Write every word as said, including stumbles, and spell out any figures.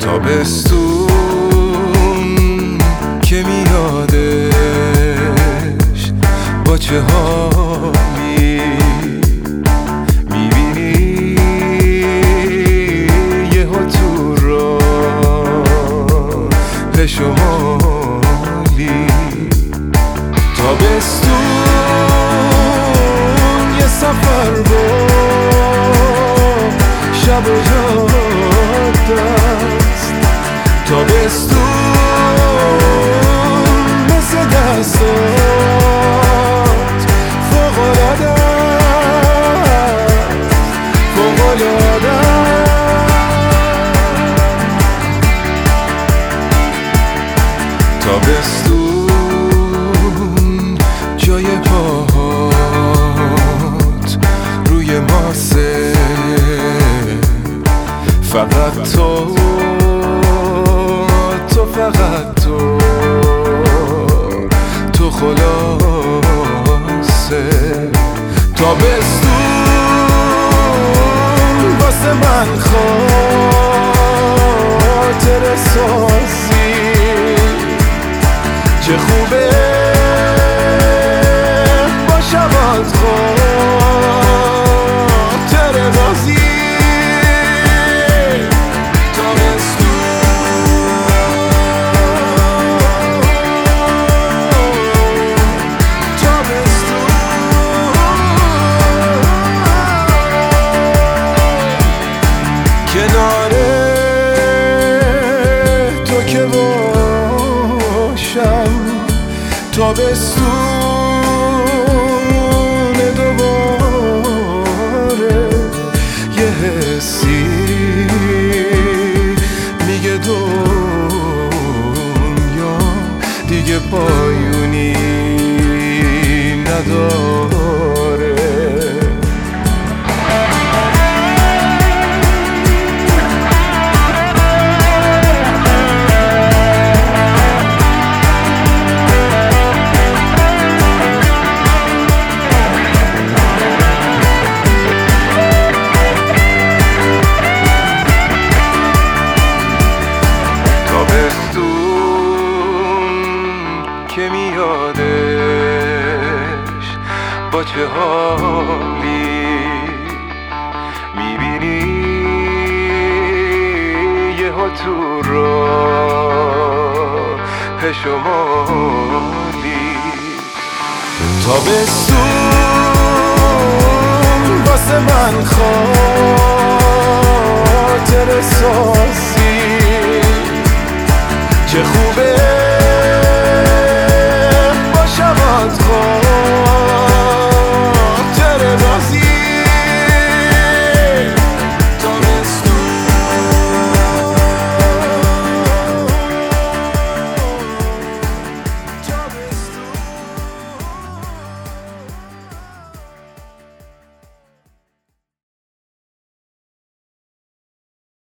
تابستون که میادش با چه حالی میبینی یه ها تو راه شمالی. تابستون یه سفر با شب و جاده است. تابستون مثل دستات فوق‌العاده است، فوق‌العاده است. تابستون جای پاهات روی ماسه، فقط تو تو فقط تو تو خلاصه. تابستون واسه من خاطر سازی، چه خوبه با شبات خاطر بازی. کنار تو که باشم تابستون دوباره، یه حسی میگه دنیا دیگه پایونی نداره. که میادش با چه حالی میبینی یه ها تو راه شمالی. تابستون واسه من خاطر سازی، چه خوبه